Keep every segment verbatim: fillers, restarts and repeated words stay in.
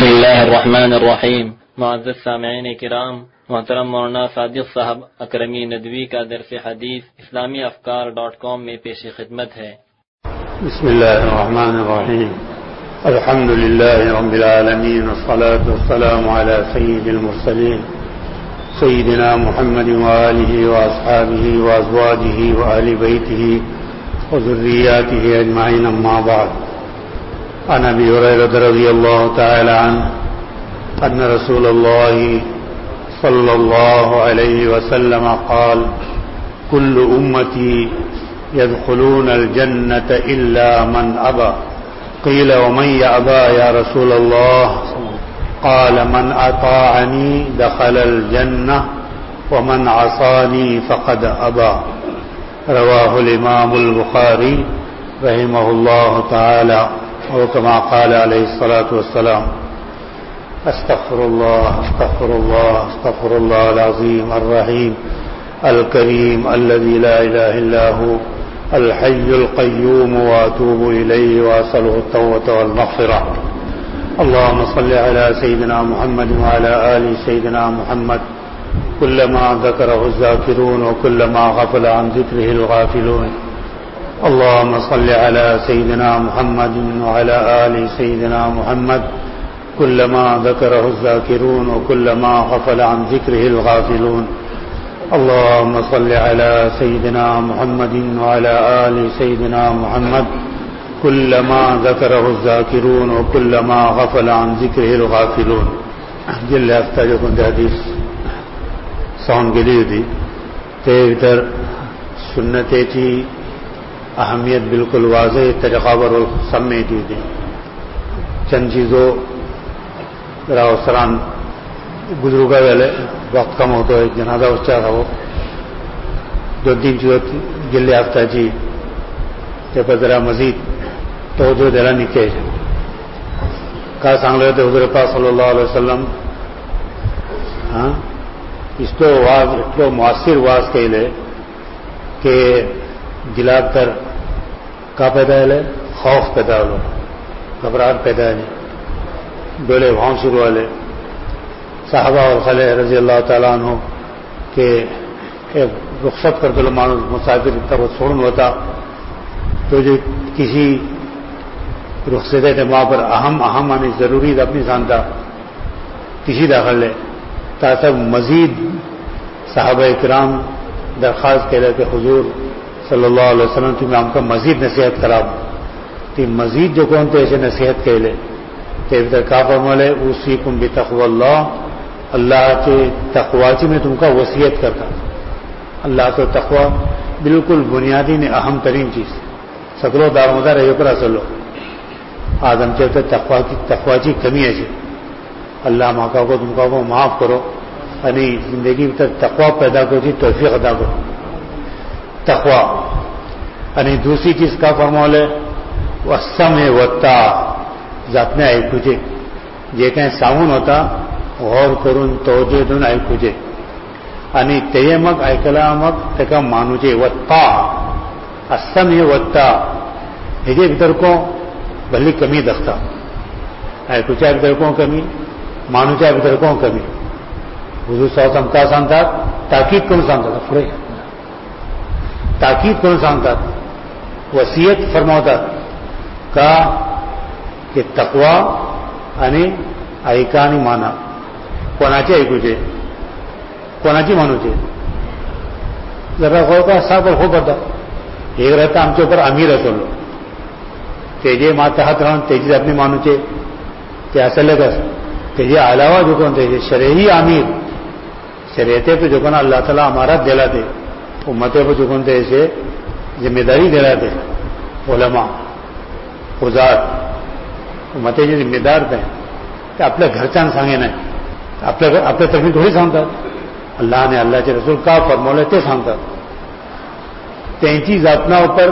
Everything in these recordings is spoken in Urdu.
بسم اللہ الرحمن الرحیم. معزز سامعین کرام، محترم مولانا صادق صاحب اکرمی ندوی کا درس حدیث اسلامی افکار ڈاٹ کام میں پیش خدمت ہے. بسم اللہ الرحمن الرحیم. الحمد للہ رب العالمین والصلاة والسلام علی سید المرسلین سیدنا محمد وآلہ واصحابہ وازواجہ وآل بیتہ وذریاتہ اجمعین، اما بعد. عن ابي هريرة رضي الله تعالى عنه أن رسول الله صلى الله عليه وسلم قال: كل أمتي يدخلون الجنة إلا من أبى. قيل: ومن يأبى يا رسول الله؟ قال: من أطاعني دخل الجنة ومن عصاني فقد أبى. رواه الإمام البخاري رحمه الله تعالى، وكما قال عليه الصلاة والسلام: استغفر الله استغفر الله استغفر الله العظيم الرحيم الكريم الذي لا إله إلا هو الحي القيوم وأتوب إليه وأسأله التوبة والمغفرة. اللهم صل على سيدنا محمد وعلى آل سيدنا محمد كلما ذكره الذاكرون وكلما غفل عن ذكره الغافلون. اللهم صل على سيدنا محمد وعلى آل سيدنا محمد كلما ذكره الذاكرون وكلما غفل عن ذكره الغافلون. اللهم صل على سيدنا محمد وعلى آل سيدنا محمد كلما ذكره الذاكرون وكلما غفل عن ذكره الغافلون. جل افتاجو كنت حدیث سون کے لیے تھی ادھر سنتے تھی اہمیت بالکل واضح تجقابر سمے کی تھی. چند چیزوں ذرا سران گزرو کا ویلے وقت کم ہوتا ہے، جنازہ اچھا تھا وہ دو تین چیزوں گلے آفتا جی پر ذرا مزید توجہ دینا نکے کا سانگ رہے تھے حضور پاک صلی اللہ علیہ وسلم. ہاں اس تو واز اتو مؤثر واز کے لے کہ گلا کر کا پیدا ہے خوف پیدا ہو، گھبراہٹ پیدا ہے، ڈولے بھاؤں شروع والے صحابہ اور خلے رضی اللہ تعالیٰ عنہ کہ رخصت کر دو مانو مسافر تب چھوڑن ہوتا تو جو کسی رخصتے تھے وہاں پر اہم اہم آنے ضروری اپنی سانتا کسی داخل لے تاکہ مزید صحابہ کرام درخواست کے لئے کہ حضور صلی اللہ علیہ وسلم تمہیں ہم کا مزید نصیحت کرا تو مزید جو کون تو ایسے نصیحت کے لے کہ ادھر کا فرمولے اوصیکم بتقوی اللہ، اللہ کے تقوی چی میں تم کا وصیت کرتا. اللہ تو تقوی بالکل بنیادی نے اہم ترین چیز سکرو دار مدار ہے پر اصل آدم چلتے تقوی کی تقوی چی کمی ایسی اللہ ماں کو تم کا کو معاف کرو یعنی زندگی میں تقوی پیدا کرو جی توفیق ادا کرو تقوی. یعنی دوسری چیز کا فرمولے والسمع والطاعہ ذات میں آئی کھجے یہ کہیں ساون ہوتا غور کرن توجہ دن آئی کھجے یعنی تیمک آئی کلامک تکا مانو جے والطاعہ السمع والطاعہ ہجے بھتر کو بھلی کمی دختا آئی کچھ آئی بھتر کو کمی مانو چاہے بھتر کو کمی. حضور صلی اللہ علیہ وسلم کا سانتا تاکید کون سانتا تھا پھڑے تاکید کون سانتا وصیت فرماتا کا کہ تقوی یعنی آئیکانی مانا کوناچی آئی کچھے کوناچی مانو چھے ذرا غور کا صاحب اور خوب پڑتا ایک رہتا ہم کے اوپر امیر ہے سن لو تیجے ماتحت رہن تیجی اپنی مانو چھے کہ اصل لگا تیجے علاوہ جو کون تیجے شرعی امیر شریعتے پہ جو کون اللہ تعالیٰ ہمارا دلا دے امتے پہ جو کون تے اسے ذمہ داری دلا دے علماء خزات امتے جو ذمہ دار دیں کہ اپنے گھر چاند سانگے نہیں اپنے اپنے تکمیل تھوڑی سانگتا اللہ نے اللہ کے رسول کا فرمولے تے سانگتا تین چیز اپنا اوپر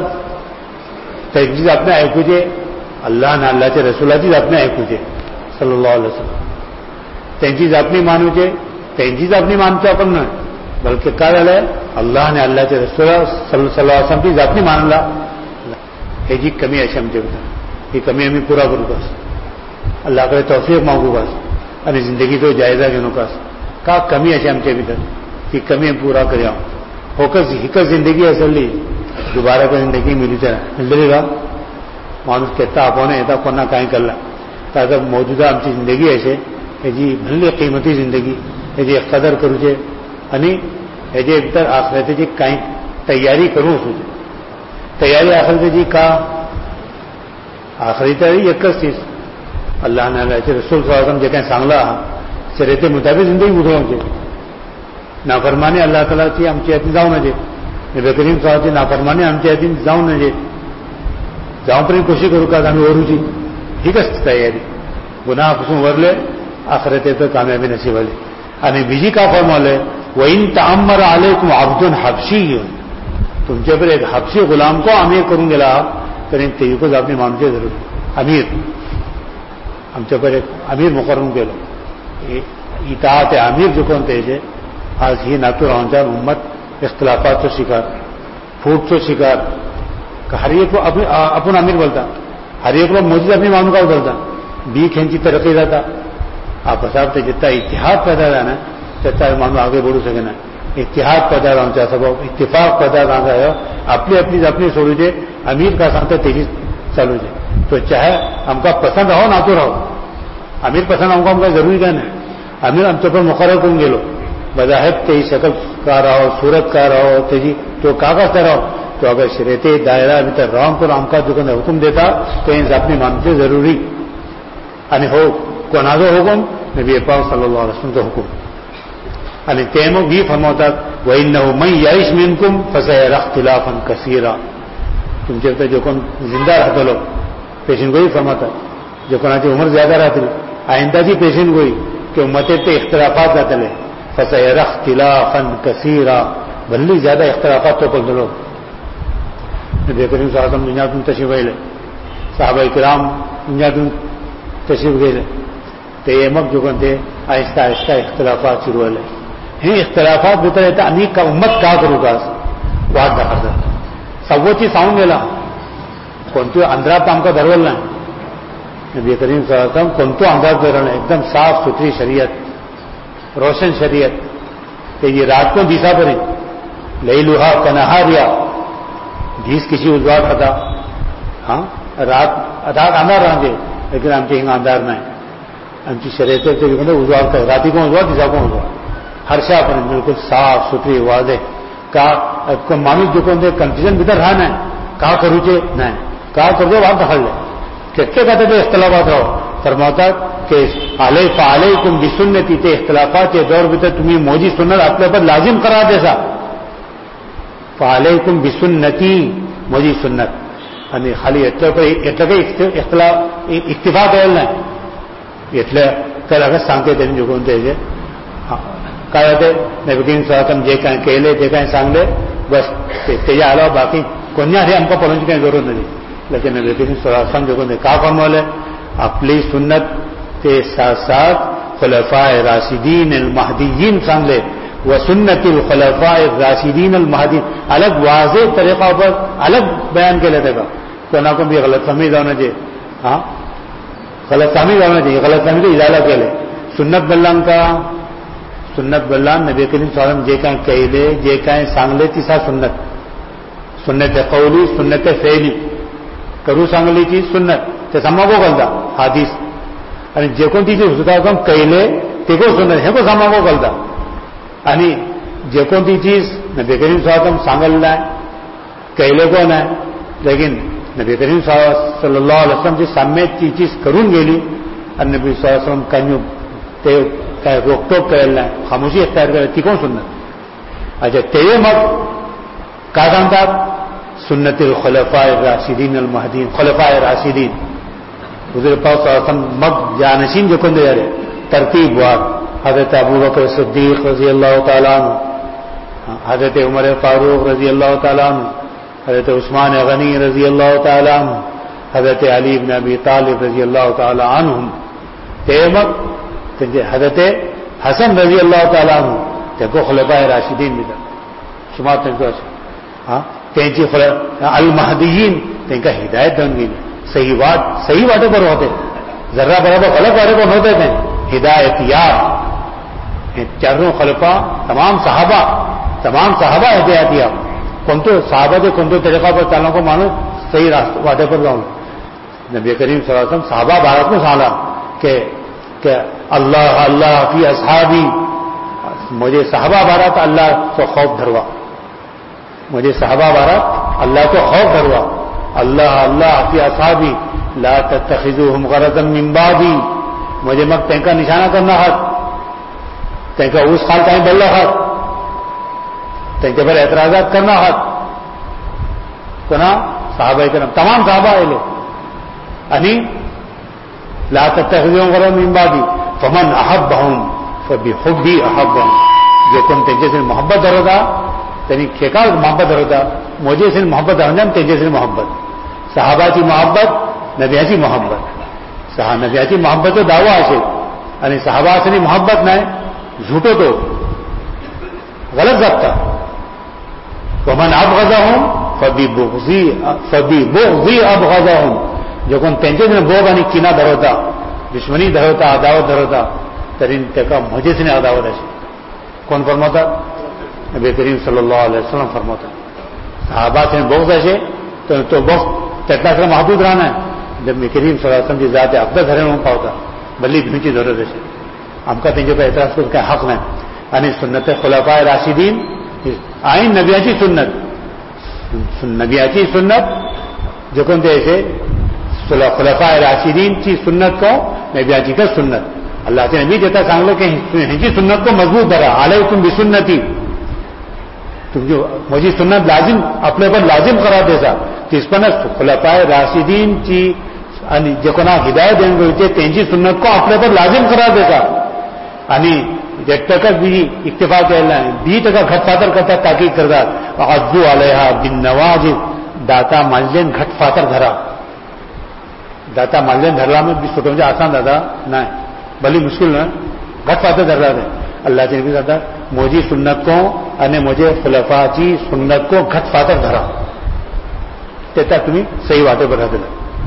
تین چیز اپنے آئے کچھے اللہ نے اللہ کے رسول چیز اپنے آئے کچھے صلی اللہ علیہ وسلم تین چیز اپنی مانو چھے تین چیز اپنی مانتے اپن نہیں بلکہ کہا ہے اللہ نے اللہ کے رسول صلی اللہ علیہ وسلم کی ذات نہیں مان لا کہ جی کمی ایسے ہم جب یہ کمی ہمیں پورا کرو بس अल्लाह कडेन तौफीक मागू बस आनी जिंदगीचो जायजा घेवन वकास का कमी अशें आमचे भितर ती कमी पुरा करया फकत हिकच जिंदगी आसली दुबारा को जिंदगी मिली मिळतली का माणूस केता आपोवन येता कोणा कांय केला ताका मौजूदा आमची जिंदगी अशें हेजी व्हडली किंमती जिंदगी हेजी कदर करूचे आनी हेजे भितर आखरेतेची कांय तयारी करूं वचूची तयारी आखरेतेची का आखरी तयारी एकच चीज अल्लाह नालाचे रसूल सल्लल्लाहु जे कांय सांगलां आहा शरियते मुताबीक जिंदगी उजळोवची नाफरमानी अल्लाह तालाची आमचे हातीन जावं नजे नबी करीम सल्लल्लाहु नाफरमानी आमचे हातीन जावं नजे जावं पर्यंत कशी करूं का आमी व्हरूची हीच तयारी गुन्हा पासून वरले आखरेतेचो कामयाबी नसीब जाली आनी बीजी का फरमावले वइन तअम्मर अलैकुम अब्दुन हबशी तुमचे पर एक हबशी गुलाम को अमीर करून गेला तरी तेजूकच आपली मानचे जरूर अमीर आमच्या पर एक अमीर मुकररून गेलो इताअत अमीर जो कोण तेजे आज ही नातू रावंच्या उम्मत इख्तिलाफाचो शिकार फूटचो शिकार हर एक आपूण अमीर बोलता हर एक मौजूद अपनी मानुकाव बोलता बी खंयची तरक्की जाता आपसात जितना इतिहाद पैदा जाना त्याचा मानव आगे बढ़ू सकेना इतिहाद पैदा जावचा सबब इत्तिफाक पैदा जावचा अपनी अपनी अपनी सोडूचे अमीर का सांगता तेजी चालूचे तो चाहे आमका पसंद राहो नातू राहो अमीर पसंद आमका आमका जरूरी काय ना अमीर आमच्या पर मुकर्रर करून गेलो बजाहिर ते शकल का राहो सूरत का राहो तेजी तो कागज राहो तो अगर शरीयते दायरा भीतर रावन करून आमका जो हुकुम देता तो अपनी मानचे जरूरी आणि हो कोणाचो हुकुम नबी पाक सल्लल्लाहु अलैहि वसल्लमचो हुकुम आणि ते मग ही फरमावतात वइन्नहु मन याइश मिनकुम फसयरा इख्तिलाफन कसीरा तुमचे तर जो कोण जिंदा राहतलो पेशीनगोई फरमातात जो कोणाची उमर ज्यादा राहतली आयंदाची पेशीनगोई की उम्मतेत ते इख्तिलाफात जातले फसयरा इख्तिलाफन कसीरा भल्ली ज्यादा इख्तिलाफात तो पडलो नबी करीम सल्लल्लाहु अलैहि वसल्लम दुनियातून तशरीफ आयले सहाबाए किराम दुनियातून तशरीफ गेले ते मग जो कोण ते आहिस्ता आहिस्ता इख्तिलाफात सुरू जाले हे इख्तिलाफात भितर येता आनी का उम्मत का करू का वाट दाखवतात सव्वोची सांगून गेला कोणतो अंधारात आमकां धरवलं ना नबी करीम सल्लल्लाहु अलैहि वसल्लम कोणतो अंधारात धरवलं ना एकदम साफ सुथरी शरीयत रोशन शरीयत तेजी रात को दिसा पर्यंत लैलुहा कनहारिया दीस किसी उजवाड खाता हाँ रात रात अंधार राहते लेकिन आमचे हिंगा अंधार नाही आमची शरीयत उजवाड काय राती को उजवाड दिसा को उजवाड हर्षा पर्यंत बिल्कुल साफ सुथरी वाजे का माणूस जो कोण ते कन्फ्युजन भितर राहा नाही का करूचे नाही का करजे वाट दाखवले कितके का ते इख्तिलाफात राहो फरमावतात की आले फालैकुम बिसुन्नती ते इख्तिलाफात ये दौर भितर तुम्ही मोजी सुन्नत आपल्या पर लाजिम करा देसा फालैकुम बिसुन्नती मोजी सुन्नत आणि खाली एटलं एटलं काही इख्तिलाफ इत्तिफाक केलेलं नाही इथल्या तर सांगते त्यांनी जो कोण त्याचे काय होते नबी करीम सल्लल्लाहु अलैहि वसल्लम जे काय केले जे काय सांगले बस त्याच्या अलावा बाकी कोणाही आमका पळोवची काही जरूर नाही लेकिन नबी करीम सल्लल्लाहु अलैहि वसल्लम जो कोण का फरमावले आपली सुन्नत ते साथ साथ खुलफाए राशिदीन अल महदीयीन सांगले व सुन्नतिल खुलफाए राशिदीन अल महदीयीन अलग वाज़ेह तरीका पर अलग बयान केले थे का कोणा को भी गलत फहमी जाऊ नये हाँ गलत फहमी जाऊ नये गलत फहमी तो इजाला केले सुन्नत बल्लांका सुन्नत बल्लान नबी करीम सल्लल्लाहु अलैहि वसल्लम जे काय केले जे काय सांगले तिसा सुन्नत सुन्नत कौली सुन्नत फेली करू सांगलीची सुन्नत ते समागो घालता हादीस आणि जे कोण तिची हुसुदाकम केले ते को सुन्नत हे को समागो घालता आणि जे कोण ती चीज नबी करीम सल्लल्लाहु अलैहि वसल्लम सांगले केले को नाही लेकिन नबी करीम सल्लल्लाहु अलैहि वसल्लम जी साम्य ती चीज करून गेली आणि नबी सल्लल्लाहु अलैहि वसल्लम कान्यू ते काय रोकटोक केलेलं नाही खामोशी इख्तियार केली ती कोण सुन्नत अच्छा ते मग काय सांगतात सुन्नतिल खुलफाए राशिदीन अल महदीन खुलफाए राशिदीन हुजूर पाक सल्लल्लाहु अलैहि वसल्लम मग जानशीन जो कोण दे तरतीब वार हजरत अबू बकर सिद्दीक रजी अल्लाह ताला अन्हु हजरत उमर फारूक रजी अल्लाह ताला अन्हु हजरत उस्मान गनी रजी अल्लाह ताला अन्हु हजरत अली इब्न अबी तालिब रजी अल्लाह ताला अन्हुम ते मग हजरत हसन रजी अल्लाह ताला अन्हु तेको खुलफाए राशिदीन भितर शुमार तेंचो हाँ तेंची अल महदीयीन तेंका हिदायत देऊन गेली सही वाट सही वाटे बरोबर होते ذرہ برابر خلق والے کو ہوتے تھے ہدایت یاب چاروں خلفا تمام صحابہ تمام صحابہ ہدایت یاب کون تو صحابہ کے کون تو طریقہ پر چالوں کو مانو صحیح راستہ وعدے پر جاؤں. نبی کریم صلی اللہ علیہ وسلم صحابہ بھارت میں سالا کہ کہ اللہ اللہ فی اصحابی مجھے صحابہ بھارت اللہ کو خوف دھروا مجھے صحابہ بھارت اللہ کو خوف دھروا اللہ اللہ فی اصحابی لا تتخذوهم غرضا من بعدی مجھے مگ تین کا نشانہ کرنا حق تین کا اس خال کہیں بلّہ حق تین کے پر اعتراضات کرنا حق کنا صحابہ کرام تمام صحابہ اہلے انی لا تتخذوهم غرضا من بعدی فمن احبهم فبحبی احبهم جو تم تینجے سے محبت دھروتا تینی کھیکا محبت دھروتا مجھے سے محبت دھرنجم تینجے سے محبت صحابہ کی محبت نبیاتی محبت صحابہ نبیاتی محبت تو دعویٰ ہے یعنی صحابہ سے محبت نہ جھوٹو تو غلط ضابطہ ومن ابغضهم فببغضی فببغضی ابغضهم جو کون تینجے سے بوگ یعنی کینہ دھروتا دشمنی دھروتا عداوت دھروتا ترین تکا مجھے سے عداوت ہے کون فرماتا نبی کریم صلی اللہ علیہ وسلم فرماتا صحابہ سے بغض ہے تو تو بغض تتنا سے محدود رہنا ہے جب میں کریم صلی اللہ علیہ وسلم کی ذات افضل دھرے ہوں پاؤتا بلی بھینچی ضرورت ہے ہم کا تینجے پر اعتراض کر کے حق نہیں یعنی سنت خلفاء راشدین آئین نبیاتی سنت نبیاتی سنت جو کون تھے ایسے خلفاء راشدین کی سنت کو نبیاتی کا سنت اللہ سے نبی دیتا سانگلو کہ ہنچی سنت کو مضبوط دھرا علیکم بسنتی تم جو مجھے سنت لازم اپنے پر لازم کرا دے سا اس پر خلفاء راشدین کی جو کنا ہدایت دیں گے تینجی سنت کو اپنے پر لازم کرا دے سا یعنی جب تک بھی اکتفا کہنا ہے بی تک گھٹ فاتر کرتا تاکید کرتا عزو علیہ بن نواز داتا مالجین گھٹ فاتر دھرا داتا مالجین دھرلا میں بھی چھوٹوں سے آسان دادا نہ بھلی مشکل نہ گھٹ فاتر دھرلا دے اللہ سے بھی کہتا مجھے سنت کو અને مجھے خلفاء کی سنت کو گھٹ فاتر دھرا تیتا تمہیں صحیح باتیں بتا دلا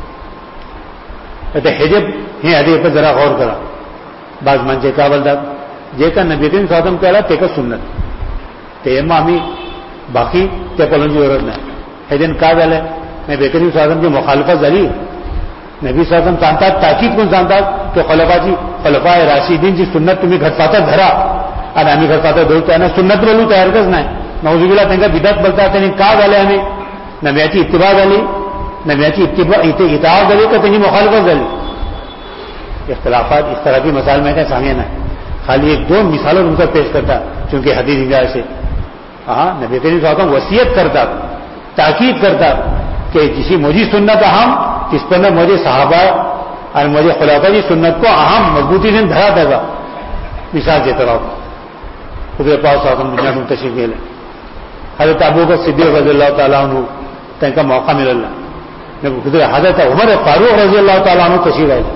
حجب ہی حدیث پر ذرا غور کرا بعض منچے کا بلدا جے کا نبی کریم صلی اللہ علیہ وسلم کہلا تے کا سنت تے امی باقی تے پلن کی ضرورت نہیں حجن کا گلے نبی کریم صلی اللہ علیہ وسلم کی مخالفت جاری نبی صلی اللہ علیہ وسلم جانتا تاکید کون جانتا کہ خلفاء جی خلفاء راشدین کی سنت تمہیں گھٹ فاتر دھرا اور ہمیں گھٹ فاتر دھرتا ہے سنت بولو تیار کس نہیں نعوذ باللہ تنگا بدعت بولتا ہے تنہیں کا گلے ہمیں نبیاتی اتباع گلی نبیاتی اتباع اطاعت گلی تو تنہیں مخالفت گلی اختلافات اس طرح کی مسائل میں کہیں سامنے نہ خالی ایک دو مثالوں ان کو پیش کرتا چونکہ حدیث ہدایت سے ہاں نبی کریم صلی اللہ علیہ وسلم وصیت کرتا تاکید کرتا کہ جسی مجھے سنت اہم اس پر میں مجھے صحابہ اور مجھے خلافہ کی سنت کو اہم مضبوطی سے دھرا دے گا مثال دیتا رہا خود پاس آسم دنیا میں تشریف لے لیں حضرت ابو بکر صدیق رضی اللہ تعالیٰ عنہ تین کا موقع ملنا خود حضرت عمر فاروق رضی اللہ تعالیٰ عنہ تشریف آئے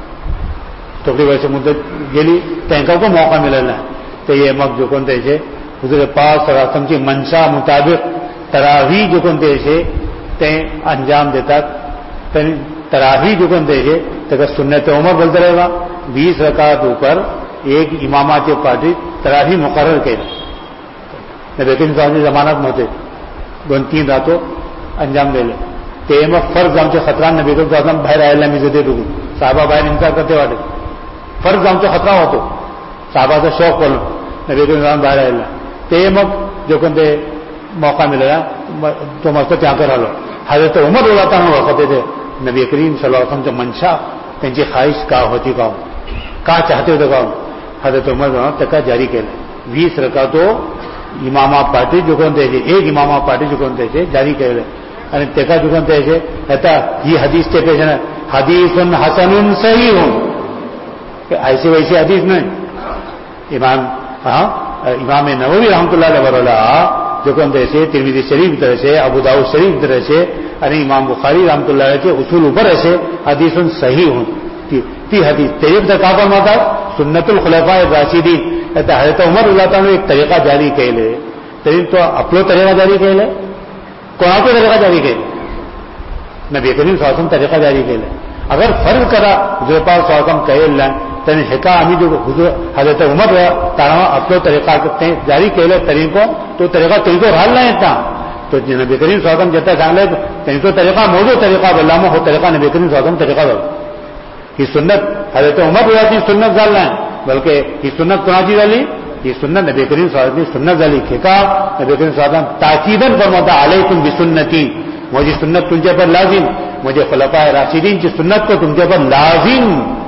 تو ویسے مدت گیلی تینکا کو موقع ملنا تو یہ مگ جو کون تھے حضور پاک صلی اللہ علیہ وسلم کی منشا مطابق تراویح جو کون تھے تین انجام دیتا تراویح جو کون تھے تو سنت عمر بولتا رہے گا بیس رکعت اوپر ایک امامات پارٹی تراویح مقرر کے نبی کریم صلی اللہ علیہ وسلم ضمانت میں ہوتے دو تین راتوں انجام دے لیں تیم فرض ہم سے خطرہ نبی کریم صلی اللہ علیہ وسلم باہر آئے میں دے ڈوبی صحابہ باہر انکار کرتے واٹے فرض ہم سے خطرہ ہوتے صحابہ سے شوق بولو نبی کریم صلی اللہ علیہ وسلم باہر آئے تیم جو کہتے موقع ملے گا تو مسجد یہاں کر لو حضرت عمر اللہ تعالیٰ وقت تھے نبی کریم صلی اللہ علیہ وسلم جو منشا تنجی خواہش کا ہوتی کہوں کا چاہتے ہوتے کہوں حضرت عمر تک جاری کے بیس رکعتو امامہ پارٹی جو کہتے ہیں ایک امامہ پارٹی جو کہتے ہیں جاری کر لے અને તેકા જુગન તે છે હતા ઈ હદીસ તે છે ને હદીસુન હસનુન સહીહુન કે ऐसी वैसी हदीस नहीं इमाम हाँ इमाम नववी रहमतुल्लाह अलैहि वरला जो कहते हैं तिरमिजी शरीफ तरह से अबू दाऊद शरीफ तरह से अरे इमाम बुखारी रहमतुल्लाह के उसूल ऊपर ऐसे हदीसुन सहीहुन ती हदीस तेरे तक का फरमाता सुन्नतुल खुलफाए राशिदीन हज़रत उमर रज़ियल्लाहु ताला एक तरीका जारी कैले तेरे तो अपनो तरीका जारी कैले कौन को तरीका जारी कैले नबी करीम सल्लल्लाहु अलैहि वसल्लम तरीका जारी कैले اگر فرض کرا حضور پاک صلی اللہ علیہ وسلم کہے اللہ تین حکا ہمیں جو حضور حضرت عمر تارا اپنے طریقہ جاری کہلے طریقوں تو طریقہ تین تو حال نہیں تھا تو نبی کریم صلی اللہ علیہ وسلم جتنا جان لے تین تو طریقہ موجود طریقہ علامہ ہو طریقہ نبی کریم صلی اللہ علیہ وسلم طریقہ دو یہ سنت حضرت عمر ہوتی سنت ڈال رہے ہیں بلکہ یہ سنت کراچی والی یہ سنت نبی کریم صلی اللہ علیہ وسلم سنت والی کھیکا نبی کریم صلی اللہ علیہ وسلم تاکیدن فرماتا علیکم بسنتی مجھے سنت تم کے پر لازم مجھے خلفائے راشدین کی سنت کو تم کے پر لازم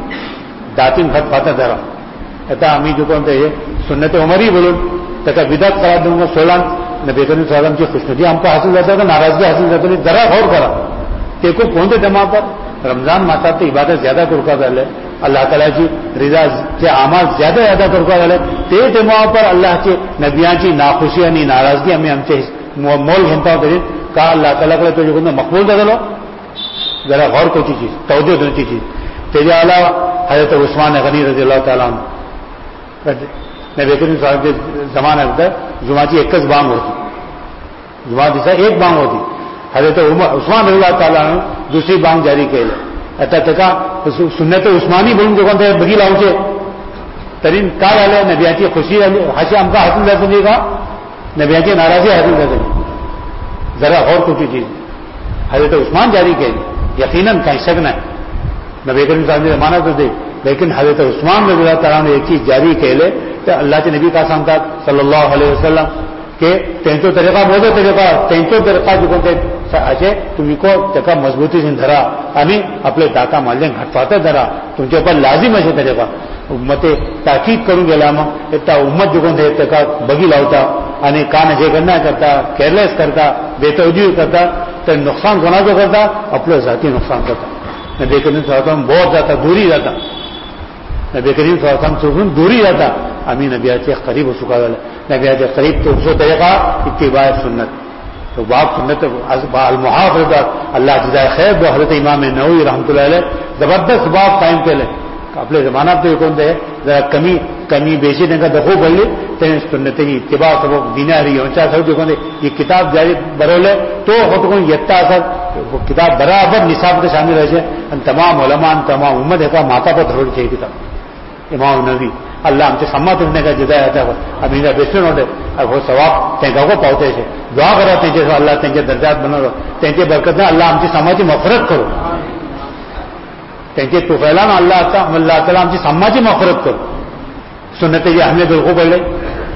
داتن خط پاتا دھرا ایتا ہمیں جو کہتے ہیں سنت عمر ہی بولوں تک بدعت کرا دوں گا سولان نبی کریم صلی اللہ علیہ وسلم کی خوشنودی ہم کو حاصل رہتا تھا ناراضگی حاصل رہتا تھی ذرا غور کرا دیکھو کون سے جمع پر رمضان ماتا تو عبادت زیادہ کرکا ڈالے اللہ تعالیٰ کی رضا کے اعمال زیادہ زیادہ کرکا ڈالے تے جمع پر اللہ کے نبیاں کی ناخوشی یعنی ناراضگی ہمیں ہم سے مول گھنٹا ہوتے کہا اللہ تعالیٰ کے تو جو مقبول دے دو ذرا غور کو چیز توجہ دونوں چیز تیجا علاوہ حضرت عثمان غنی رضی اللہ تعالیٰ عنہ نبی کریم صلی اللہ علیہ وسلم کے زمانے میں جمعہ کی ایک بانگ ہوتی جمعہ جیسا ایک بانگ ہوتی حضرت عثمان رضی اللہ تعالیٰ عنہ دوسری بانگ جاری کیے ایسا تکا سنت عثمانی بولوں جو کون تھے بگی لاؤں سے ترین کا ڈالے نبیاں کی خوشی حاشی ہم کا حاصل رہ سکے گا نبیاں کی ناراضی حاصل رہ سکے ذرا غور کو چیز حضرت عثمان جاری کیے یقیناً کہیں شک نہ نبی کریم صلی اللہ علیہ وسلم زمانہ تو دے لیکن حضرت عثمان رضی اللہ تعالیٰ نے ایک چیز جاری کہہ لے کہ اللہ کے نبی کا سامتا صلی اللہ علیہ وسلم کہ تینتو طریقہ بہت طریقہ تینتو طریقہ جو کہتے اچھے تم کو تکا مضبوطی سے دھرا یعنی اپنے داتا مالیں گھٹپاتے دھرا تم کے اوپر لازم ہے طریقہ امت تاکید کروں گے لاما اتنا امت جو کہتے تکا بگی لاؤتا یعنی کان اجے کرنا کرتا کیئرلیس کرتا بے توجہ کرتا تو نقصان گنا جو کرتا اپنے ذاتی نقصان کرتا نبی کریم صلی اللہ علیہ وسلم بہت زیادہ دوری رہتا نبی کریم صلی اللہ علیہ وسلم دوری رہتا امین نبی سے قریب ہو چکا نبی سے قریب تو اسے طریقہ اتباع سنت تو باب سنت المحافظ اللہ جزائے خیر جو حضرت امام نووی رحمۃ اللہ علیہ زبردست باب قائم کے لے اپنے زمانہ تو یہ کون تھے ذرا کمی کمی بیچی دیں کا دخو بڑھ لی تین سنت کی اتباع سب دینا رہی ہے سب جو کون یہ کتاب جاری برولے تو خود کو یتا اثر وہ کتاب برابر نصاب کے شامل رہے تمام علماء تمام امت ہے کا ماتا پر دھروڑ چاہیے کتاب امام نبی اللہ ہم سے سمت رکھنے کا جدا آتا ہے اب میرا بیسن ہوتے اب وہ ثواب تینکا کو پاؤتے سے دعا کرو تینچے سے اللہ تینچے درجات بنا رہو تینچے برکت میں اللہ ہم سے سماجی مغفرت کرو تینچے تو فیلانا اللہ اللہ تعالیٰ ہم سے سماجی مغفرت کرو سنتے یہ ہمیں بالکل پڑھ لے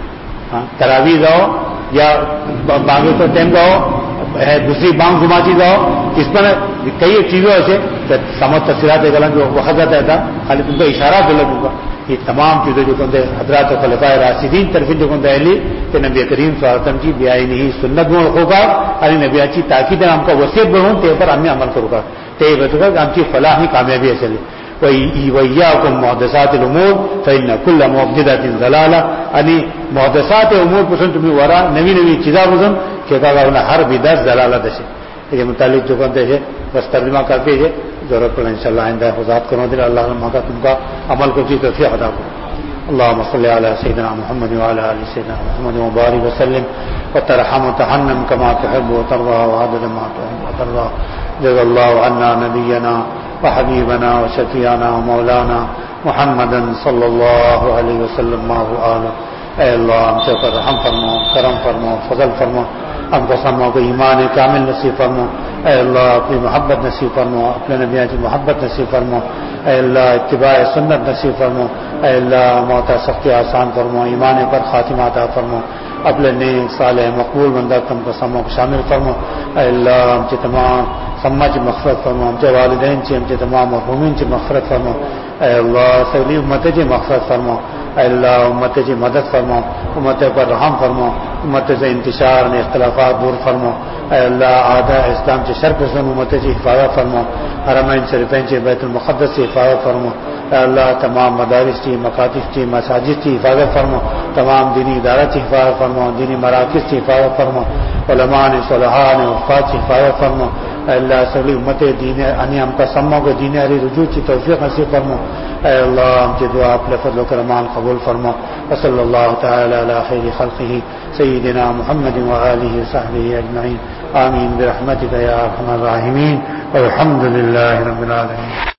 ہاں تراویح جاؤ یا بانگوں تو ٹائم جاؤ دوسری بانگ جماعتی جاؤ اس پر کئی چیزوں ایسے سمجھ تفصیلات جو وقت جاتا تھا خالی تم کو اشارہ دے دوں گا یہ تمام چیزیں جو کہتے حضرات خلفائے راشدین طرف جو کہتے اہلی کہ نبی کریم صلی اللہ علیہ وسلم کی بیائی نہیں سنت میں ہوگا ارے نبی کی تاکید ہم کا وصیت بڑھوں تے پر ہمیں عمل کروں گا تے بچوں گا ہم کی فلاح ہی کامیابی ہے چلے وَإِيَّاكُمْ مُحْدَثَاتِ الْأُمُورِ فَإِنَّ كُلَّ مُحْدَثَةٍ ضَلَالَةٌ یعنی محدثات امور پسند تمہیں ورا نوی نوی چیزاں پسند کہ ہر بدعت ضلالت ہے یہ متعلق جو کہتے ہیں بس ترجمہ کرتے ہیں ضرورت پڑے انشاءاللہ آئندہ حفاظت کرنا دے اللہ کا تم کا عمل کو چیز توفیق عطا کرو اللهم صل على سيدنا محمد وعلى ال سيدنا محمد وبارك وسلم وترحم وتحنن كما تحب وترضى وعدد ما تحب وترضى جزا الله عنا نبينا وحبيبنا وشفيعنا ومولانا محمدا صلى الله عليه وسلم ما هو آله اے اللہ ہم سے پر رحم فرما کرم فرما فضل فرما ہم کو سما کو ایمان کامل نصیب فرما اے اللہ اپنی محبت نصیب فرما اپنے نبیوں کی محبت نصیب فرما اے اللہ اتباع سنت نصیب فرما اے اللہ موت سختی آسان فرما ایمان پر خاتمہ عطا فرما اپنے نیک صالح مقبول بندہ تم کو سما کو شامل فرما اے اللہ ہم سے تمام سما کی مغفرت فرما ہم سے والدین سے ہم سے تمام مرحومین سے مغفرت فرما اے اللہ سبھی امت کی مغفرت فرما اے اللہ امت کی مدد فرما امت پر رحم فرما امت سے انتشار نے اختلافات دور فرما اے اللہ آدھا اسلام سے شر پسند امت کی حفاظت فرما حرمین شریفین سے بیت المقدس سے حفاظت فرما اے اللہ تمام مدارس کی مکاتب کی مساجد کی حفاظت فرما تمام دینی ادارات کی حفاظت فرما دینی مراکز کی حفاظت فرما علماء نے صلحاء نے وفات کی حفاظت فرما اے اللہ سبھی امت دین یعنی ہم کا سما کو دین علی رجوع کی توفیق نصیب فرما اے اللہ ہم کی دعا اپنے فضل و کرمان قبول فرما وصلی اللہ تعالی علی خیر خلقہ سیدنا محمد وآلہ وصحبہ اجمعین آمین برحمتک یا ارحم الراحمین والحمد للہ رب العالمین.